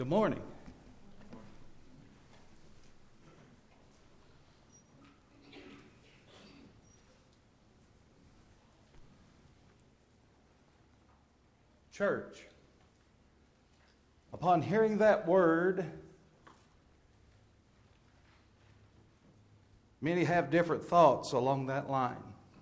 Good morning. Church. Upon hearing that word, many have different thoughts along that line.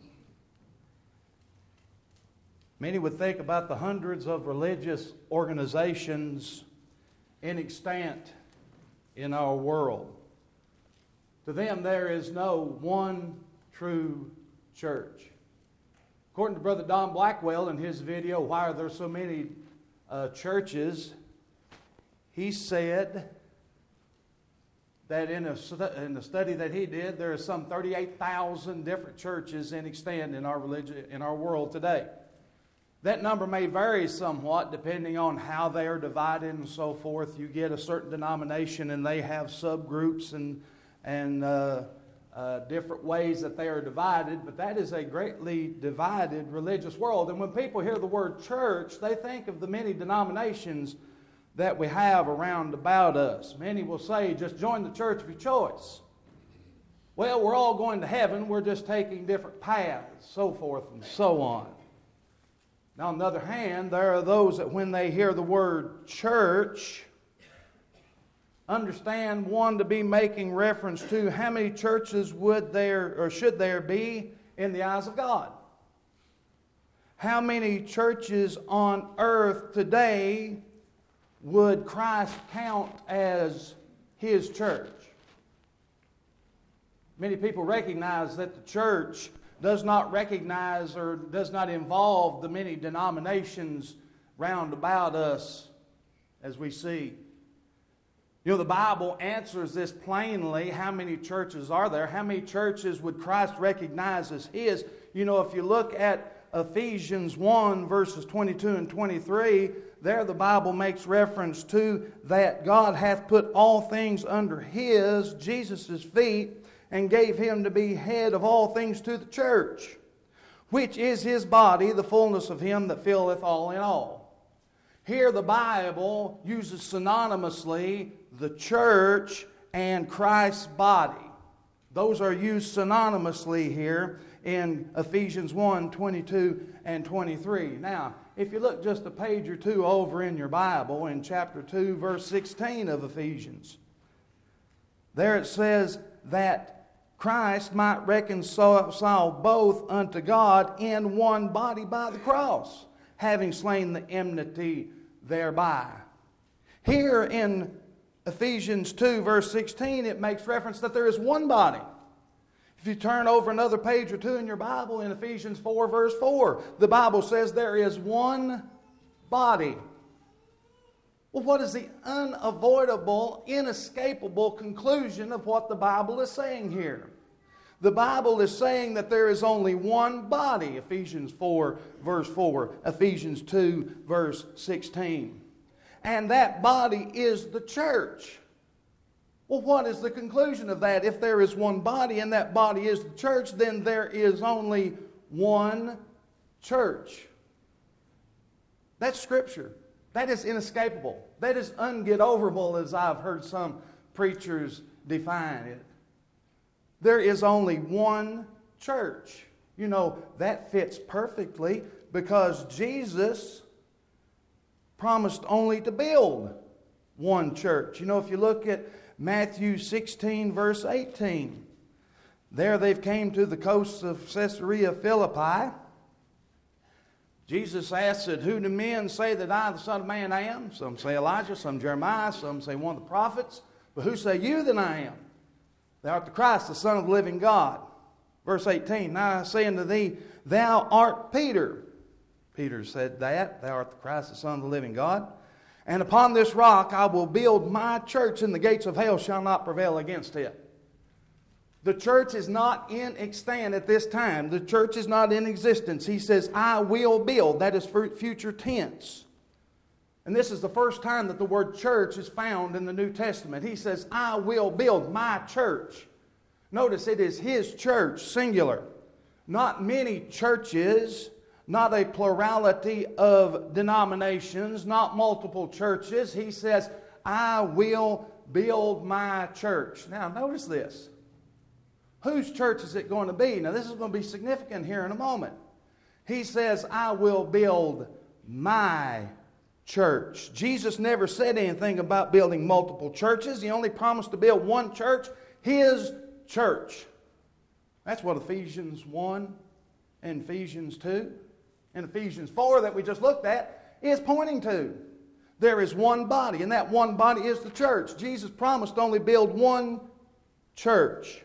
Many would think about the hundreds of religious organizations extant in our world. To them, there is no one true church. According to Brother Don Blackwell in his video, Why Are There So Many Churches? He said that in a study that he did, there are some 38,000 different churches extant in our religion, in our world today. That number may vary somewhat depending on how they are divided and so forth. You get a certain denomination and they have subgroups and different ways that they are divided, but that is a greatly divided religious world. And when people hear the word church, they think of the many denominations that we have around about us. Many will say, just join the church of your choice. Well, we're all going to heaven, we're just taking different paths, so forth and so on. Now, on the other hand, there are those that when they hear the word church, understand one to be making reference to how many churches would there or should there be in the eyes of God. How many churches on earth today would Christ count as His church? Many people recognize that the church does not recognize or does not involve the many denominations round about us as we see. You know, the Bible answers this plainly. How many churches are there? How many churches would Christ recognize as His? You know, if you look at Ephesians 1 verses 22 and 23, there the Bible makes reference to that God hath put all things under His, Jesus' feet, and gave Him to be head of all things to the church, which is His body, the fullness of Him that filleth all in all. Here the Bible uses synonymously the church and Christ's body. Those are used synonymously here in Ephesians 1, 22 and 23. Now, if you look just a page or two over in your Bible, in chapter 2, verse 16 of Ephesians, there it says that Christ might reconcile both unto God in one body by the cross, having slain the enmity thereby. Here in Ephesians 2, verse 16, it makes reference that there is one body. If you turn over another page or two in your Bible, in Ephesians 4, verse 4, the Bible says there is one body. Well, what is the unavoidable, inescapable conclusion of what the Bible is saying here? The Bible is saying that there is only one body, Ephesians 4, verse 4, Ephesians 2, verse 16. And that body is the church. Well, what is the conclusion of that? If there is one body and that body is the church, then there is only one church. That's Scripture. That is inescapable. That is unget-overable, as I've heard some preachers define it. There is only one church. You know, that fits perfectly because Jesus promised only to build one church. You know, if you look at Matthew 16, verse 18, there they've came to the coasts of Caesarea Philippi. Jesus asked, who do men say that I, the Son of Man, am? Some say Elijah, some Jeremiah, some say one of the prophets. But who say you that I am? Thou art the Christ, the Son of the living God. Verse 18, now I say unto thee, thou art Peter. Peter said that, thou art the Christ, the Son of the living God. And upon this rock I will build my church, and the gates of hell shall not prevail against it. The church is not in extant at this time. The church is not in existence. He says, I will build. That is future tense. And this is the first time that the word church is found in the New Testament. He says, I will build my church. Notice it is His church, singular. Not many churches, not a plurality of denominations, not multiple churches. He says, I will build my church. Now, notice this. Whose church is it going to be? Now, this is going to be significant here in a moment. He says, I will build my church. Jesus never said anything about building multiple churches. He only promised to build one church, His church. That's what Ephesians 1 and Ephesians 2 and Ephesians 4 that we just looked at is pointing to. There is one body, and that one body is the church. Jesus promised to only build one church.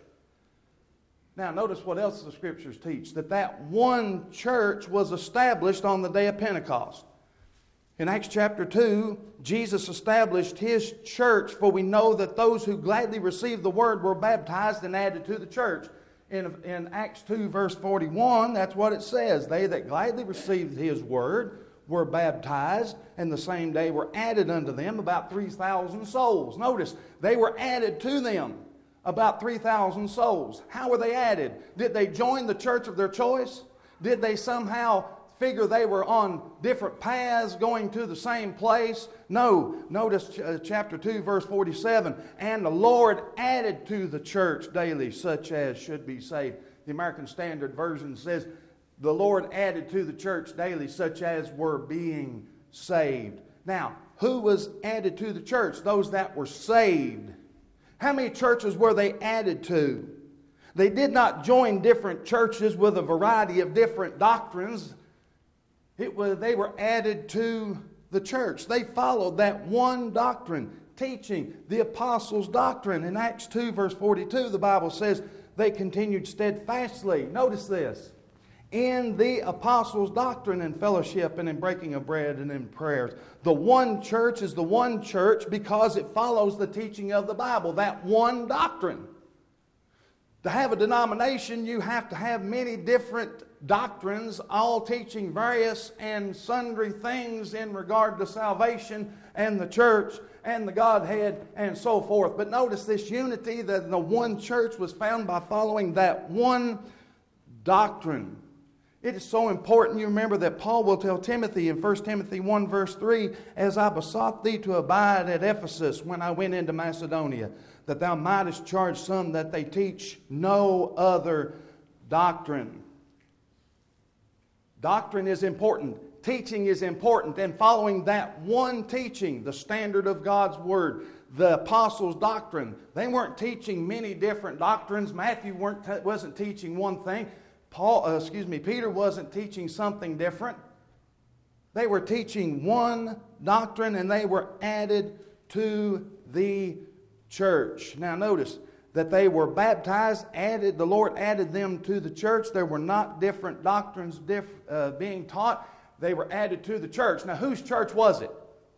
Now, notice what else the Scriptures teach. That one church was established on the day of Pentecost. In Acts chapter 2, Jesus established His church, for we know that those who gladly received the word were baptized and added to the church. In Acts 2 verse 41, that's what it says. They that gladly received His word were baptized, and the same day were added unto them about 3,000 souls. Notice, they were added to them. About 3,000 souls. How were they added? Did they join the church of their choice? Did they somehow figure they were on different paths going to the same place? No. Notice chapter 2 verse 47. And the Lord added to the church daily such as should be saved. The American Standard Version says, the Lord added to the church daily such as were being saved. Now, who was added to the church? Those that were saved. How many churches were they added to? They did not join different churches with a variety of different doctrines. They were added to the church. They followed that one doctrine, teaching the apostles' doctrine. In Acts 2 verse 42, the Bible says they continued steadfastly. Notice this. In the apostles' doctrine and fellowship and in breaking of bread and in prayers. The one church is the one church because it follows the teaching of the Bible, that one doctrine. To have a denomination, you have to have many different doctrines, all teaching various and sundry things in regard to salvation and the church and the Godhead and so forth. But notice this unity, that the one church was found by following that one doctrine. It is so important you remember that Paul will tell Timothy in 1 Timothy 1 verse 3, as I besought thee to abide at Ephesus when I went into Macedonia, that thou mightest charge some that they teach no other doctrine. Doctrine is important. Teaching is important. And following that one teaching, the standard of God's Word, the apostles' doctrine, they weren't teaching many different doctrines. Matthew wasn't teaching one thing. Peter wasn't teaching something different. They were teaching one doctrine, and they were added to the church. Now notice that they were baptized, the Lord added them to the church. There were not different doctrines being taught. They were added to the church. Now whose church was it?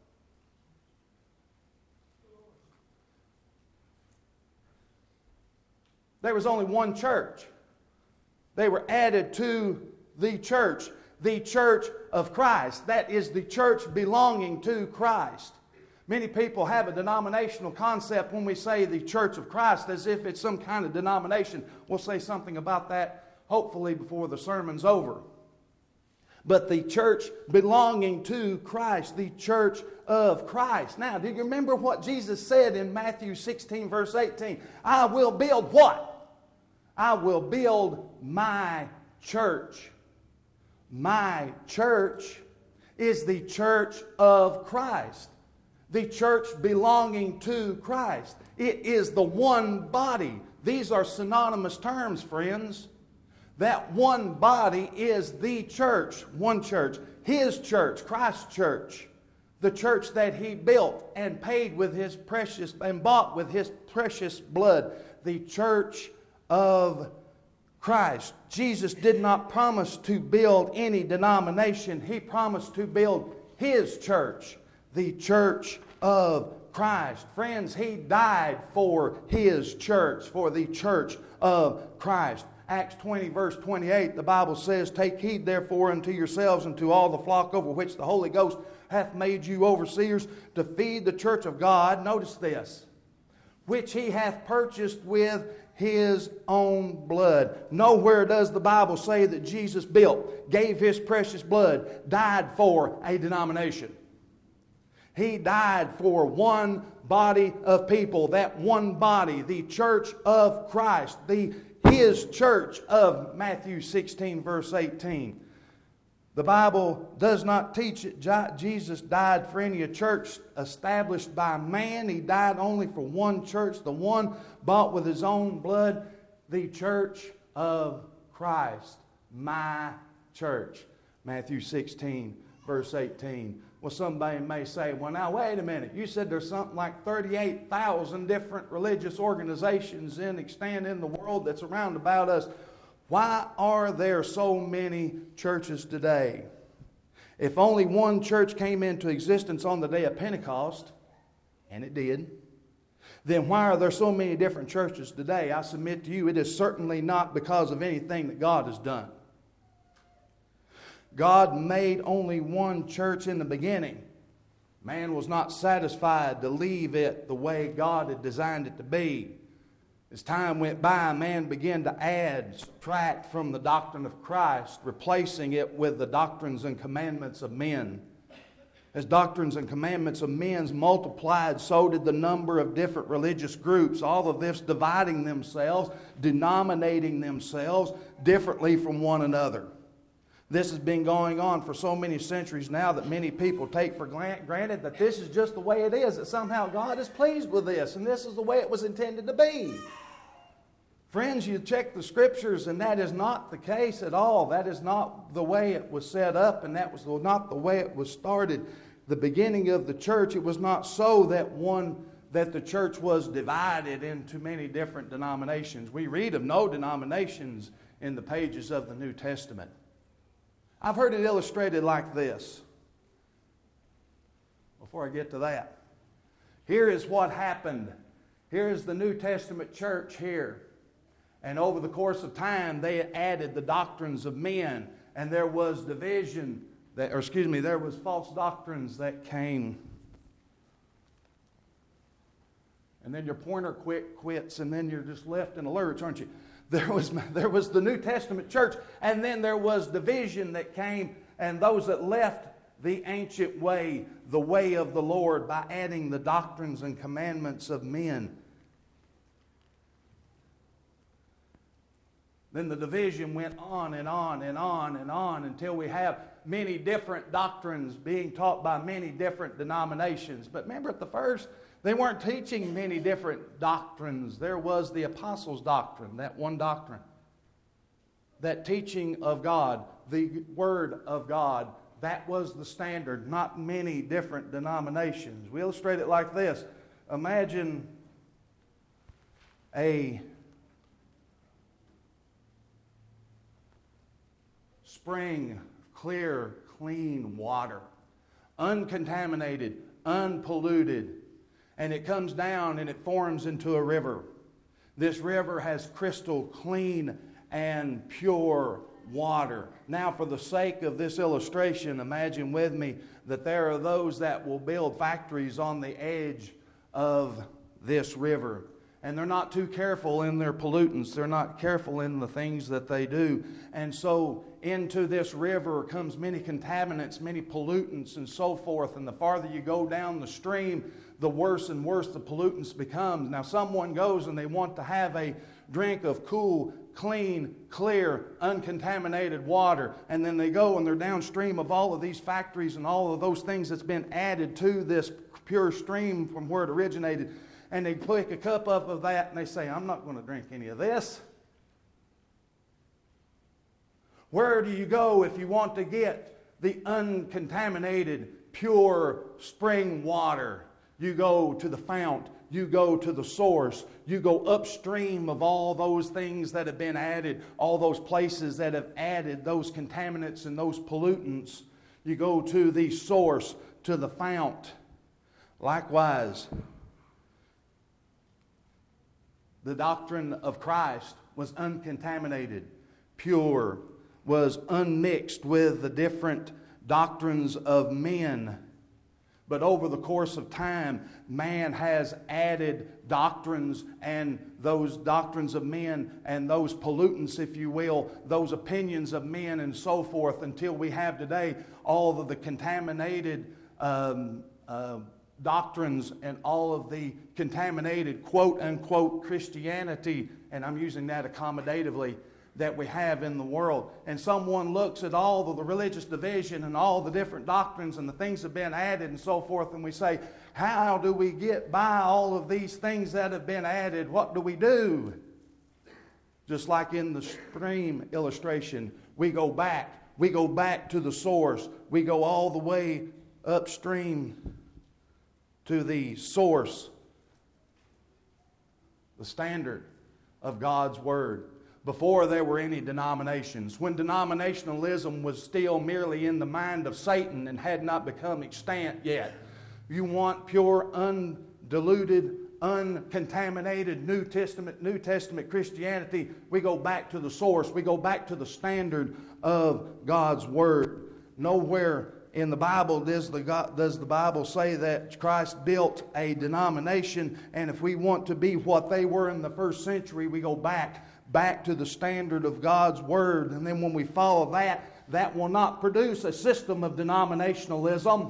There was only one church. They were added to the church of Christ. That is the church belonging to Christ. Many people have a denominational concept when we say the church of Christ as if it's some kind of denomination. We'll say something about that hopefully before the sermon's over. But the church belonging to Christ, the church of Christ. Now, do you remember what Jesus said in Matthew 16 verse 18? I will build what? I will build my church. My church is the church of Christ. The church belonging to Christ. It is the one body. These are synonymous terms, friends. That one body is the church. One church. His church, Christ's church. The church that He built and paid with His precious, and bought with His precious blood. The church of Christ. Jesus did not promise to build any denomination. He promised to build His church, the church of Christ. Friends, He died for His church, for the church of Christ. Acts 20 verse 28, the Bible says, take heed therefore unto yourselves and to all the flock over which the Holy Ghost hath made you overseers to feed the church of God. Notice this. Which He hath purchased with His own blood. Nowhere does the Bible say that Jesus built, gave His precious blood, died for a denomination. He died for one body of people, that one body, the church of Christ, His church of Matthew 16, verse 18. The Bible does not teach that Jesus died for any church established by man. He died only for one church, the one bought with His own blood, the church of Christ, my church. Matthew 16, verse 18. Well, somebody may say, well, now, wait a minute. You said there's something like 38,000 different religious organizations extant in the world that's around about us. Why are there so many churches today? If only one church came into existence on the day of Pentecost, and it did, then why are there so many different churches today? I submit to you, it is certainly not because of anything that God has done. God made only one church in the beginning. Man was not satisfied to leave it the way God had designed it to be. As time went by, man began to add, subtract from the doctrine of Christ, replacing it with the doctrines and commandments of men. As doctrines and commandments of men multiplied, so did the number of different religious groups, all of this dividing themselves, denominating themselves differently from one another. This has been going on for so many centuries now that many people take for granted that this is just the way it is, that somehow God is pleased with this, and this is the way it was intended to be. Friends, you check the Scriptures, and that is not the case at all. That is not the way it was set up, and that was not the way it was started. The beginning of the church, it was not so that the church was divided into many different denominations. We read of no denominations in the pages of the New Testament. I've heard it illustrated like this. Before I get to that, here is what happened. Here is the New Testament church here. And over the course of time, they added the doctrines of men. And there was division, there was false doctrines that came. And then your pointer quits, and then you're just left in a lurch, aren't you? There was the New Testament church, and then there was division that came, and those that left the ancient way, the way of the Lord, by adding the doctrines and commandments of men. Then the division went on and on and on and on until we have many different doctrines being taught by many different denominations. But remember at the first, they weren't teaching many different doctrines. There was the apostles' doctrine, that one doctrine. That teaching of God, the Word of God, that was the standard, not many different denominations. We illustrate it like this. Imagine a spring, clear, clean water, uncontaminated, unpolluted. And it comes down and it forms into a river. This river has crystal clean and pure water. Now, for the sake of this illustration, imagine with me that there are those that will build factories on the edge of this river. And they're not too careful in their pollutants. They're not careful in the things that they do. And so into this river comes many contaminants, many pollutants, and so forth. And the farther you go down the stream, the worse and worse the pollutants become. Now someone goes and they want to have a drink of cool, clean, clear, uncontaminated water. And then they go and they're downstream of all of these factories and all of those things that's been added to this pure stream from where it originated. And they pick a cup up of that and they say, I'm not going to drink any of this. Where do you go if you want to get the uncontaminated, pure spring water? You go to the fount. You go to the source. You go upstream of all those things that have been added, all those places that have added those contaminants and those pollutants. You go to the source, to the fount. Likewise, the doctrine of Christ was uncontaminated, pure, was unmixed with the different doctrines of men. But over the course of time, man has added doctrines, and those doctrines of men and those pollutants, if you will, those opinions of men and so forth, until we have today all of the contaminated doctrines and all of the contaminated quote-unquote Christianity, and I'm using that accommodatively, that we have in the world. And someone looks at all of the religious division and all the different doctrines and the things that have been added and so forth, and we say, how do we get by all of these things that have been added? What do we do? Just like in the stream illustration, we go back to the source. We go all the way upstream to the source, the standard of God's Word. Before there were any denominations, when denominationalism was still merely in the mind of Satan and had not become extant yet. You want pure, undiluted, uncontaminated New Testament Christianity, we go back to the source. We go back to the standard of God's Word. Nowhere in the Bible does the Bible say that Christ built a denomination, and if we want to be what they were in the first century, we go back to the standard of God's Word. And then when we follow that will not produce a system of denominationalism.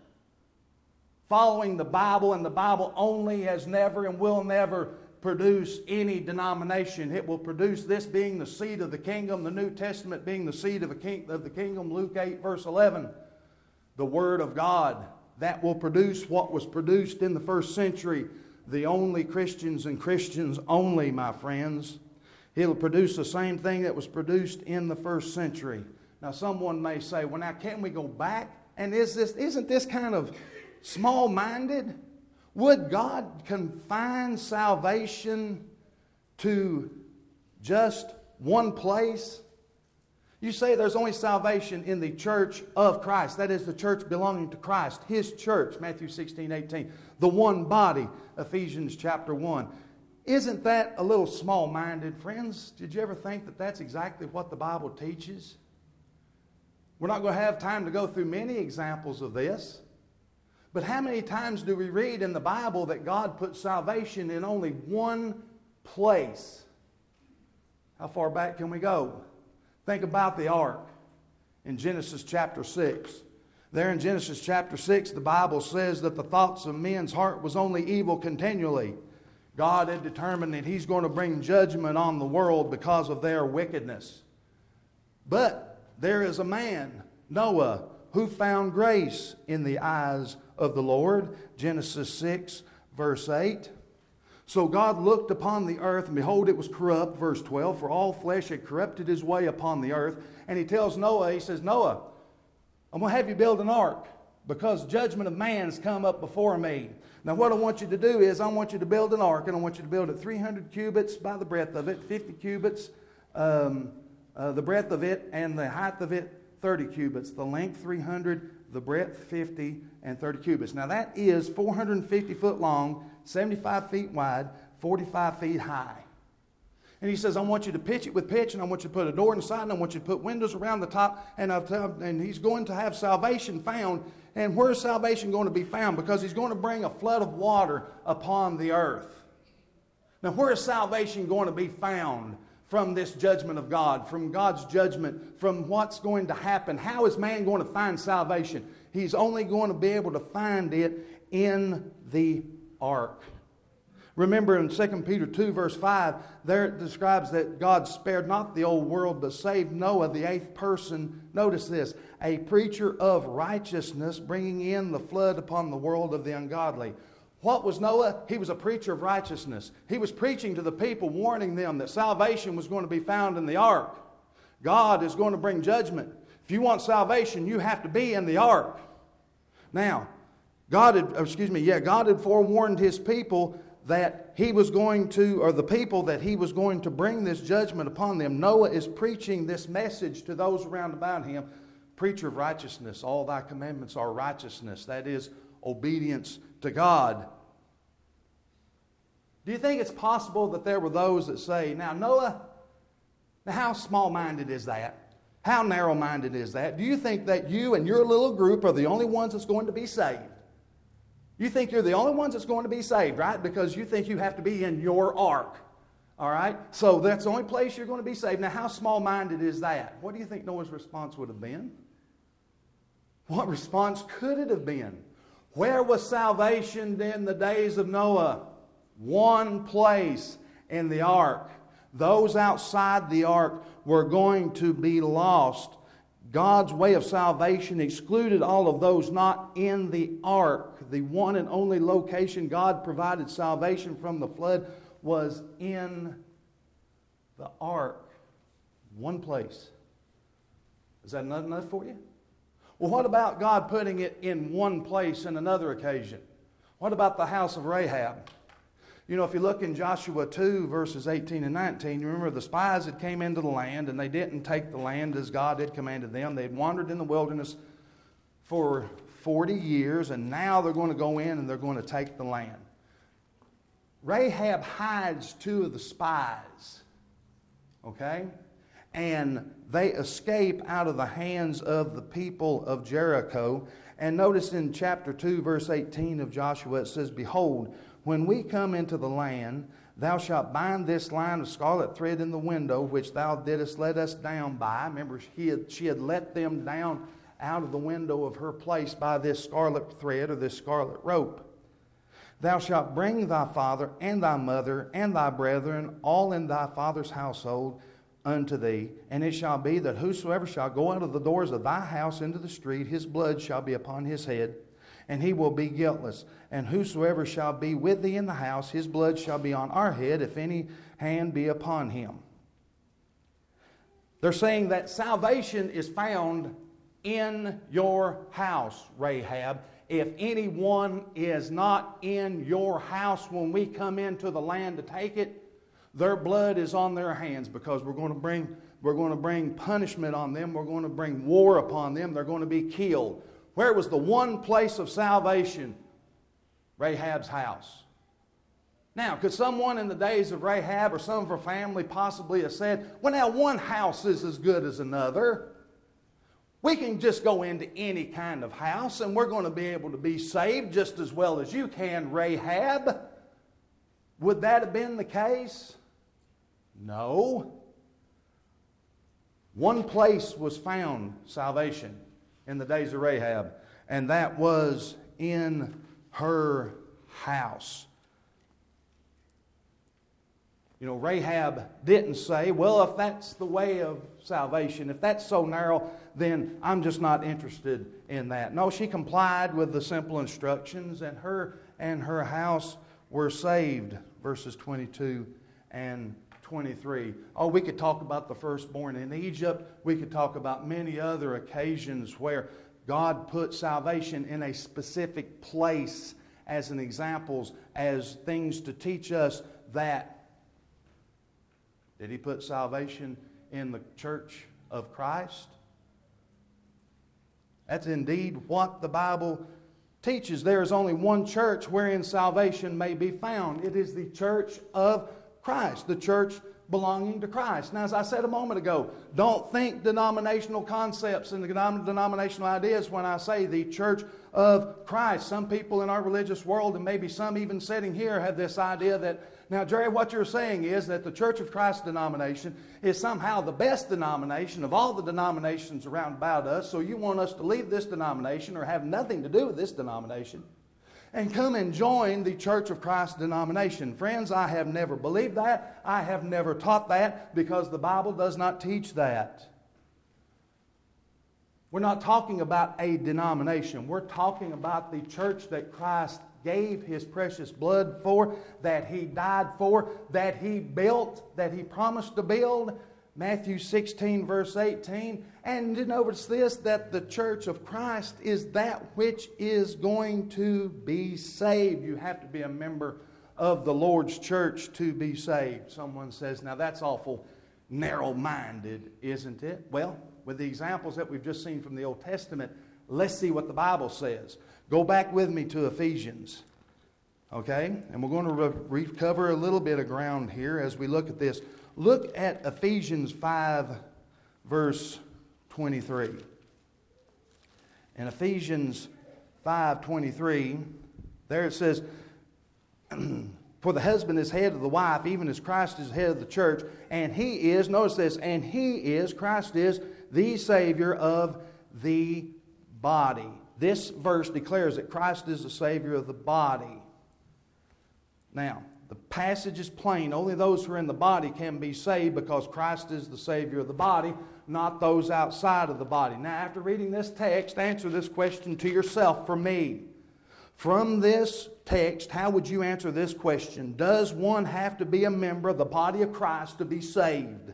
Following the Bible and the Bible only has never and will never produce any denomination. It will produce this being the seed of the kingdom, the New Testament being the seed of the kingdom, Luke 8 verse 11. The Word of God, that will produce what was produced in the first century. The only Christians and Christians only, my friends. It'll produce the same thing that was produced in the first century. Now someone may say, well now can we go back? And isn't this kind of small-minded? Would God confine salvation to just one place? You say there's only salvation in the church of Christ. That is the church belonging to Christ. His church, Matthew 16:18. The one body, Ephesians chapter 1. Isn't that a little small-minded, friends? Did you ever think that that's exactly what the Bible teaches? We're not going to have time to go through many examples of this. But how many times do we read in the Bible that God put salvation in only one place? How far back can we go? Think about the ark in Genesis chapter 6. There in Genesis chapter 6, the Bible says that the thoughts of men's heart was only evil continually. God had determined that He's going to bring judgment on the world because of their wickedness. But there is a man, Noah, who found grace in the eyes of the Lord. Genesis 6, verse 8. So God looked upon the earth, and behold, it was corrupt, verse 12, for all flesh had corrupted his way upon the earth. And He tells Noah, He says, Noah, I'm going to have you build an ark because judgment of man's come up before me. Now what I want you to do is I want you to build an ark, and I want you to build it 300 cubits by the breadth of it, 50 cubits the breadth of it, and the height of it 30 cubits. The length 300, the breadth 50, and 30 cubits. Now that is 450 foot long, 75 feet wide, 45 feet high. And He says, I want you to pitch it with pitch, and I want you to put a door inside, and I want you to put windows around the top, and He's going to have salvation found. And where's salvation going to be found? Because He's going to bring a flood of water upon the earth. Now where is salvation going to be found from this judgment of God, from God's judgment, from what's going to happen? How is man going to find salvation? He's only going to be able to find it in the ark. Remember in 2 Peter 2 verse 5, there it describes that God spared not the old world, but saved Noah, the eighth person. Notice this, a preacher of righteousness, bringing in the flood upon the world of the ungodly. What was Noah? He was a preacher of righteousness. He was preaching to the people, warning them that salvation was going to be found in the ark. God is going to bring judgment. If you want salvation, you have to be in the ark. Now, God had forewarned His people that He was going to, or the people that He was going to bring this judgment upon them. Noah is preaching this message to those around about him. Preacher of righteousness, all thy commandments are righteousness. That is obedience to God. Do you think it's possible that there were those that say, now Noah, now how small-minded is that? How narrow-minded is that? Do you think that you and your little group are the only ones that's going to be saved? You think you're the only ones that's going to be saved, right? Because you think you have to be in your ark. All right? So that's the only place you're going to be saved. Now, how small-minded is that? What do you think Noah's response would have been? What response could it have been? Where was salvation in the days of Noah? One place, in the ark. Those outside the ark were going to be lost. God's way of salvation excluded all of those not in the ark. The one and only location God provided salvation from the flood was in the ark. One place. Is that not enough for you? Well, what about God putting it in one place in another occasion? What about the house of Rahab? You know, if you look in Joshua 2, verses 18 and 19, you remember the spies had came into the land and they didn't take the land as God had commanded them. They had wandered in the wilderness for 40 years and now they're going to go in and they're going to take the land. Rahab hides two of the spies, okay? And they escape out of the hands of the people of Jericho. And notice in chapter 2, verse 18 of Joshua, it says, "Behold, when we come into the land, thou shalt bind this line of scarlet thread in the window, which thou didst let us down by." Remember, she had let them down out of the window of her place by this scarlet thread or this scarlet rope. "Thou shalt bring thy father and thy mother and thy brethren, all in thy father's household, unto thee. And it shall be that whosoever shall go out of the doors of thy house into the street, his blood shall be upon his head, and he will be guiltless. And whosoever shall be with thee in the house, his blood shall be on our head, if any hand be upon him." They're saying that salvation is found in your house, Rahab. If anyone is not in your house when we come into the land to take it, their blood is on their hands, because we're going to bring punishment on them. We're going to bring war upon them. They're going to be killed. Where was the one place of salvation? Rahab's house. Now, could someone in the days of Rahab or some of her family possibly have said, well, now one house is as good as another. We can just go into any kind of house and we're going to be able to be saved just as well as you can, Rahab. Would that have been the case? No. One place was found salvation in the days of Rahab, and that was in her house. You know, Rahab didn't say, well, if that's the way of salvation, if that's so narrow, then I'm just not interested in that. No, she complied with the simple instructions, and her house were saved. Verses 22 and 23. Oh, we could talk about the firstborn in Egypt. We could talk about many other occasions where God put salvation in a specific place as an examples, as things to teach us that. Did He put salvation in the church of Christ? That's indeed what the Bible teaches. There is only one church wherein salvation may be found. It is the church of Christ, the church belonging to Christ. Now, as I said a moment ago, don't think denominational concepts and denominational ideas when I say the church of Christ. Some people in our religious world, and maybe some even sitting here, have this idea that, now, Jerry, what you're saying is that the Church of Christ denomination is somehow the best denomination of all the denominations around about us, so you want us to leave this denomination or have nothing to do with this denomination and come and join the Church of Christ denomination. Friends, I have never believed that. I have never taught that, because the Bible does not teach that. We're not talking about a denomination. We're talking about the church that Christ gave His precious blood for, that He died for, that He built, that He promised to build. Matthew 16, verse 18. And you notice this, that the church of Christ is that which is going to be saved. You have to be a member of the Lord's church to be saved. Someone says, now that's awful narrow-minded, isn't it? Well, with the examples that we've just seen from the Old Testament, let's see what the Bible says. Go back with me to Ephesians, okay? And we're going to recover a little bit of ground here as we look at this. Look at Ephesians 5, verse 23. In Ephesians 5:23, there it says, for the husband is head of the wife, even as Christ is head of the church, and He is, notice this, and He is, Christ is, the Savior of the body. This verse declares that Christ is the Savior of the body. Now, the passage is plain. Only those who are in the body can be saved because Christ is the Savior of the body, not those outside of the body. Now, after reading this text, answer this question to yourself for me. From this text, how would you answer this question? Does one have to be a member of the body of Christ to be saved?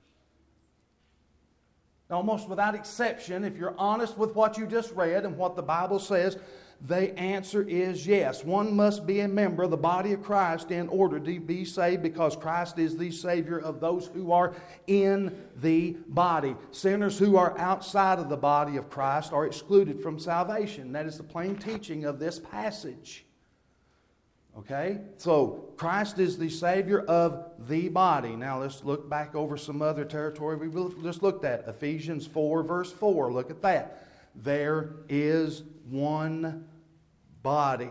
Almost without exception, if you're honest with what you just read and what the Bible says, the answer is yes. One must be a member of the body of Christ in order to be saved because Christ is the Savior of those who are in the body. Sinners who are outside of the body of Christ are excluded from salvation. That is the plain teaching of this passage. Okay? So, Christ is the Savior of the body. Now, let's look back over some other territory we just looked at. Ephesians 4, verse 4. Look at that. There is one body.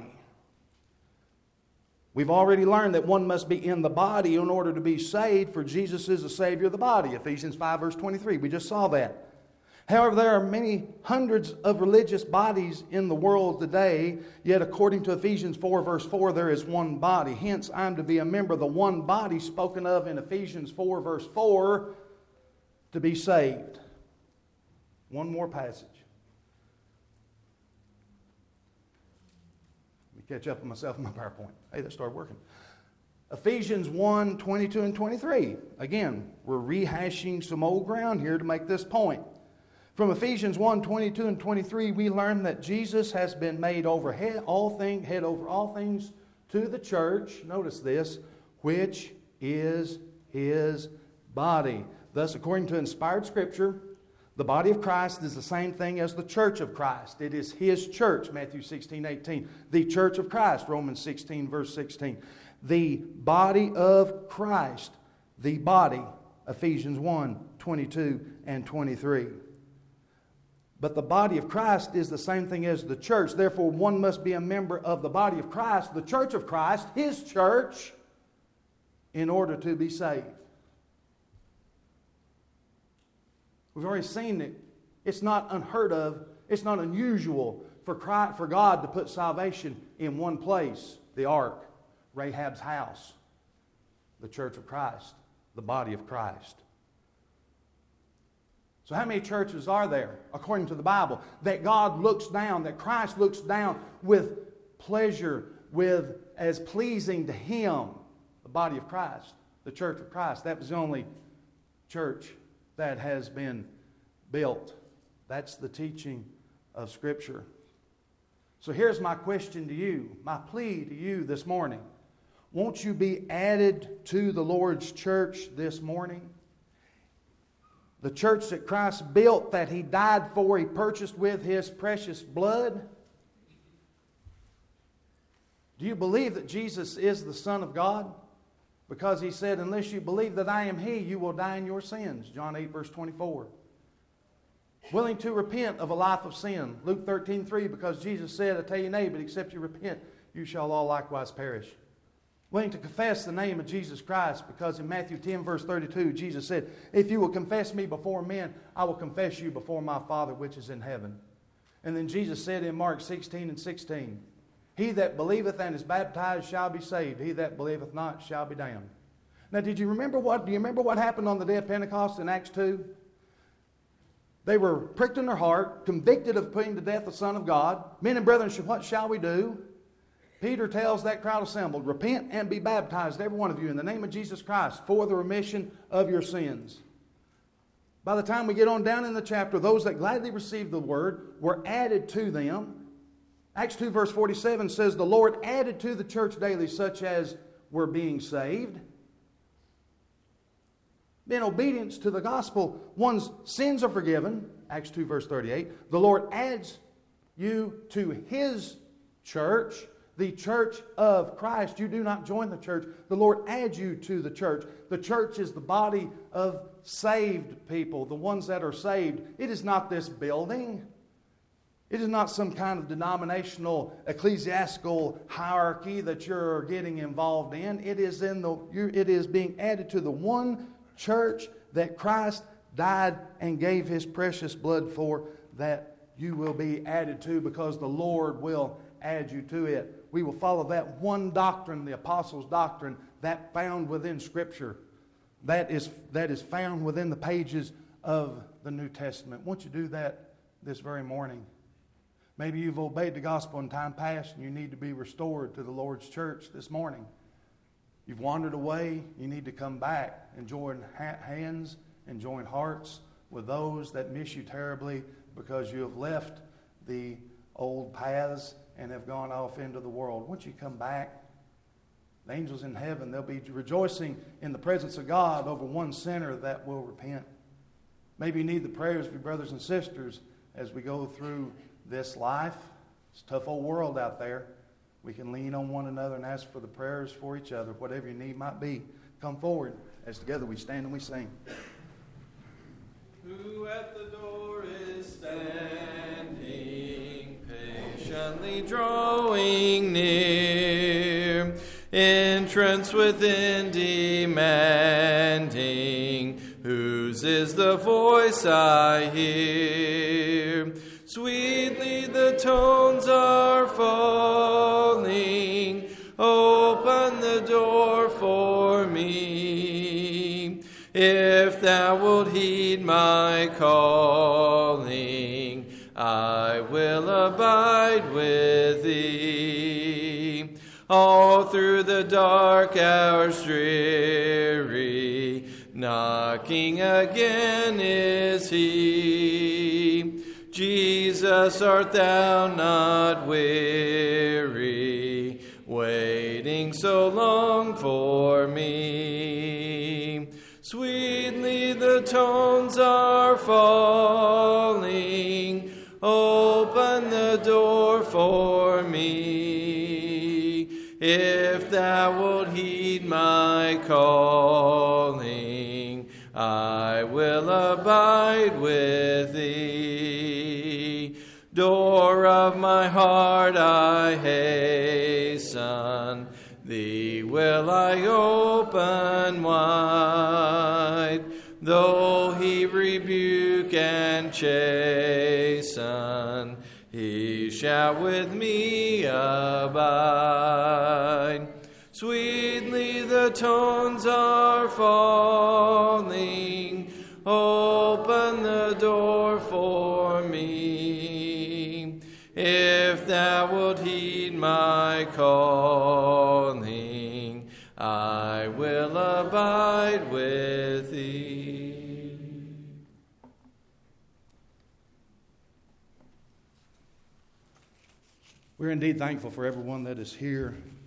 We've already learned that one must be in the body in order to be saved, for Jesus is the Savior of the body. Ephesians 5, verse 23. We just saw that. However, there are many hundreds of religious bodies in the world today, yet according to Ephesians 4, verse 4, there is one body. Hence, I'm to be a member of the one body spoken of in Ephesians 4, verse 4, to be saved. One more passage. Let me catch up with myself in my PowerPoint. Hey, that started working. Ephesians 1, 22 and 23. Again, we're rehashing some old ground here to make this point. From Ephesians 1, 22 and 23, we learn that Jesus has been made over head over all things to the church. Notice this, which is His body. Thus, according to inspired Scripture, the body of Christ is the same thing as the church of Christ. It is His church, Matthew 16, 18. The church of Christ, Romans 16, verse 16. The body of Christ, the body, Ephesians 1, 22 and 23. But the body of Christ is the same thing as the church. Therefore, one must be a member of the body of Christ, the church of Christ, His church, in order to be saved. We've already seen it. It's not unheard of. It's not unusual for God to put salvation in one place. The ark, Rahab's house, the church of Christ, the body of Christ. So how many churches are there, according to the Bible, that God looks down, that Christ looks down with pleasure, with as pleasing to Him? The body of Christ, the church of Christ. That was the only church that has been built. That's the teaching of Scripture. So here's my question to you, my plea to you this morning. Won't you be added to the Lord's church this morning? The church that Christ built, that He died for, He purchased with His precious blood. Do you believe that Jesus is the Son of God? Because He said, unless you believe that I am He, you will die in your sins. John 8, verse 24. Willing to repent of a life of sin. Luke 13, 3, because Jesus said, I tell you, nay, but except you repent, you shall all likewise perish. Willing to confess the name of Jesus Christ, because in Matthew 10, verse 32, Jesus said, if you will confess me before men, I will confess you before my Father which is in heaven. And then Jesus said in Mark 16 and 16, he that believeth and is baptized shall be saved. He that believeth not shall be damned. Now, do you remember what happened on the day of Pentecost in Acts 2? They were pricked in their heart, convicted of putting to death the Son of God. Men and brethren, what shall we do? Peter tells that crowd assembled, repent and be baptized, every one of you, in the name of Jesus Christ, for the remission of your sins. By the time we get on down in the chapter, those that gladly received the word were added to them. Acts 2 verse 47 says, the Lord added to the church daily such as were being saved. In obedience to the gospel, one's sins are forgiven. Acts 2 verse 38. The Lord adds you to His church, the church of Christ. You do not join the church. The Lord adds you to the church. The church is the body of saved people, the ones that are saved. It is not this building. It is not some kind of denominational ecclesiastical hierarchy that you're getting involved in. It is being added to the one church that Christ died and gave His precious blood for, that you will be added to, because the Lord will add you to it. We will follow that one doctrine, the apostles' doctrine, that found within Scripture. That is found within the pages of the New Testament. Won't you do that this very morning? Maybe you've obeyed the gospel in time past and you need to be restored to the Lord's church this morning. You've wandered away. You need to come back and join hands and join hearts with those that miss you terribly because you have left the old paths and have gone off into the world. Won't you come back? The angels in heaven, they'll be rejoicing in the presence of God over one sinner that will repent. Maybe you need the prayers of your brothers and sisters as we go through this life. It's a tough old world out there. We can lean on one another and ask for the prayers for each other. Whatever your need might be, come forward as together we stand and we sing. Who at the door is standing, patiently drawing near, entrance within demanding, whose is the voice I hear? Sweetly the tones are falling, open the door for me. If thou wilt heed my calling, I will abide with thee. All through the dark hours dreary, knocking again is he. Jesus, art thou not weary, waiting so long for me? Sweetly the tones are falling, open the door for me. If thou wilt heed my calling, I will abide with thee. Door of my heart I hasten, thee will I open wide. Though he rebuke and chasten, he shall with me abide. Sweetly the tones are falling, open the door for me. If thou wilt heed my calling, I will abide with thee. We're indeed thankful for everyone that is here